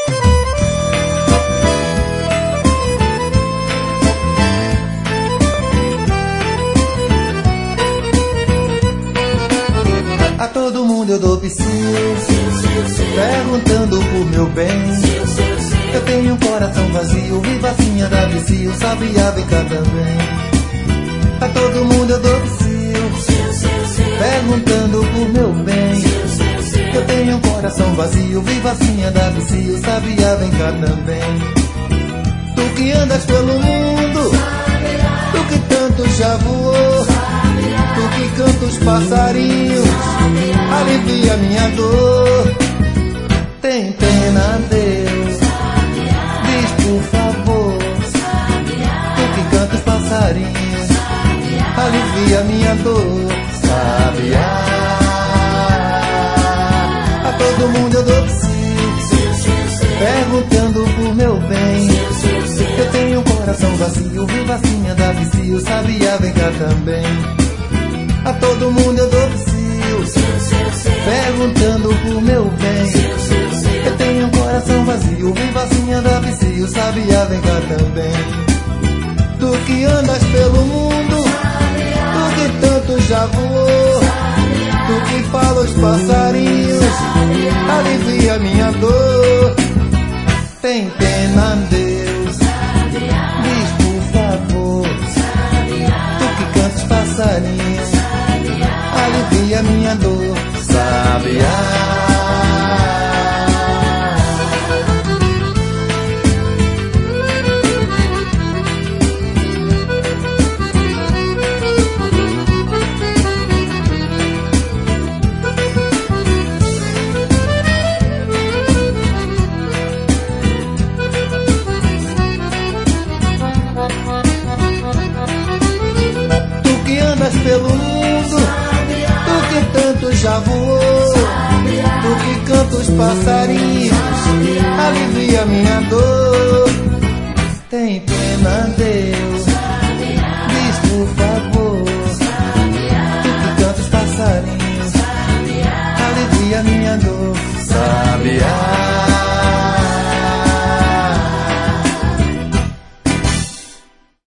A todo mundo eu dou psiu, perguntando por meu bem. Eu tenho um coração vazio, vivacinha da psiu, sabia, vem cá também. A todo mundo eu dou psiu, perguntando por meu bem. Eu tenho um coração vazio, vivacinha da psiu, sabia, vem cá também. Tu que andas pelo mundo, tu que tanto já voou, tu que canta os passarinhos, alivia minha dor. Tem pena, Deus, diz por favor. Tu que canta os passarinhos, alivia minha dor. Sabiá, a todo mundo eu dou psiu, perguntando por meu bem. Eu tenho um coração vazio, vivacinha da psiu, sabiá, vem cá também. A todo mundo eu dou psiu, perguntando por meu bem. Eu tenho um coração vazio, vivacinha da psiu, sabiá, vem cá também. Tu que andas pelo mundo, tu que tanto já voou, tu que fala os passarinhos, alivia minha dor. Tem pena, Deus, diz por favor. Tu que canta os passarinhos, alivia minha dor. Sabiá. Pelo mundo, tu que tanto já voou, tu que canta os passarinhos, alivia minha dor. Tem pena, Deus, diz por favor. Tu que canta os passarinhos, alivia minha dor. Sabiá.